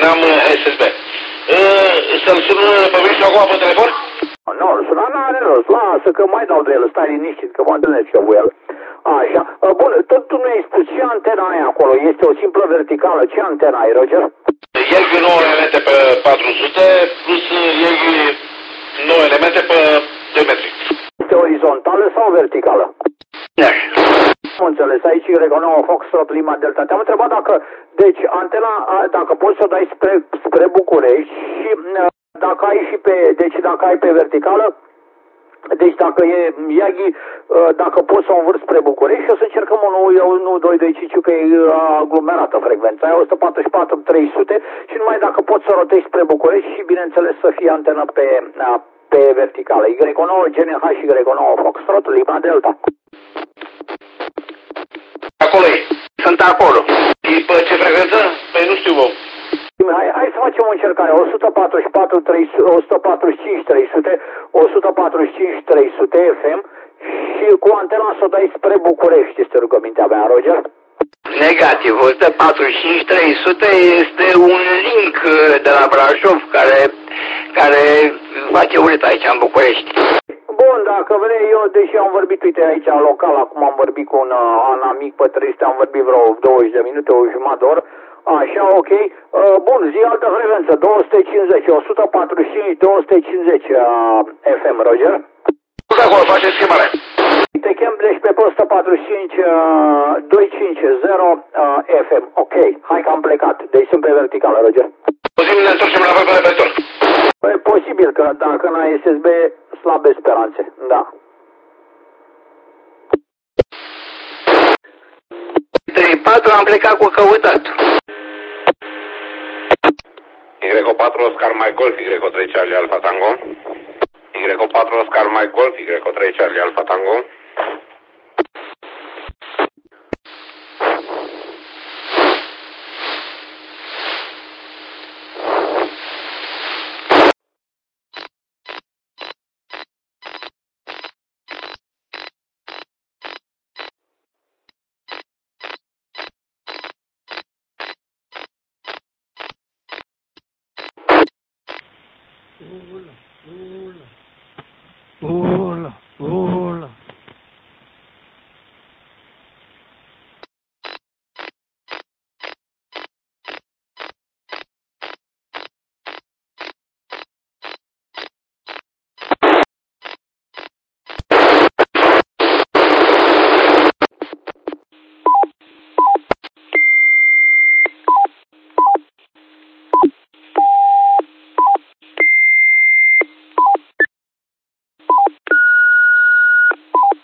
n-am SSB. Să-l sun pe ministru acum pe telefon? Nu, suna n-are rost, lasă că mai dau de el, stai liniștit că mă întâlnesc eu cu el. Așa, bun, tot tu nu ai spus ce antena ai acolo, este o simplă verticală, ce antena ai, Roger? Ieghi 9 elemente pe 400 plus ieghi 9 elemente pe 2 metri. Este orizontală sau verticală? Da. Am înțeles, aici Regonau Foxtrot Lima Delta. Te-am întrebat dacă, deci, antena, dacă poți să o dai spre București și dacă ai și pe, deci dacă ai pe verticală, deci dacă e Yagi, dacă poți să o învârți spre București și o să încercăm 1-2-2-5 că e aglomerată frecvența, aia 144-300 și numai dacă poți să o rotezi spre București și bineînțeles să fie antenă pe verticală. Y9 GNH și Y9 Foxtrot Lima Delta. Acolo e. Sunt acolo. E pe ce frecvență? Păi nu știu, bă. Hai să facem o încercare. 144, 300, 145, 300, 145, 300 FM și cu antena să o dai spre București, este rugămintea mea, Roger. Negativ. 145, 300 este un link de la Brașov care face urât aici în București. Bun, dacă vrei, eu, deși am vorbit, uite, aici local, acum am vorbit cu un amic pe 300, am vorbit vreo 20 de minute, o jumătate de oră. Așa, ok. Bun, zi altă frecvență, 250, 145, 250 FM, Roger. Acolo face schimbare. Te chem, deci pe 145, 250 FM. Ok, hai că am plecat. Deci sunt pe verticală, Roger. Posibil ne întoarcem înapoi pe beton. E posibil că dacă n-ai SSB, slabe speranțe, da. 3-4 am plecat cu căutat. Y4 Oscar Mike Golf, Y3 Charlie Alpha Tango. Y4 Oscar Mike Golf, Y3 Charlie Alpha Tango. Hola, hola.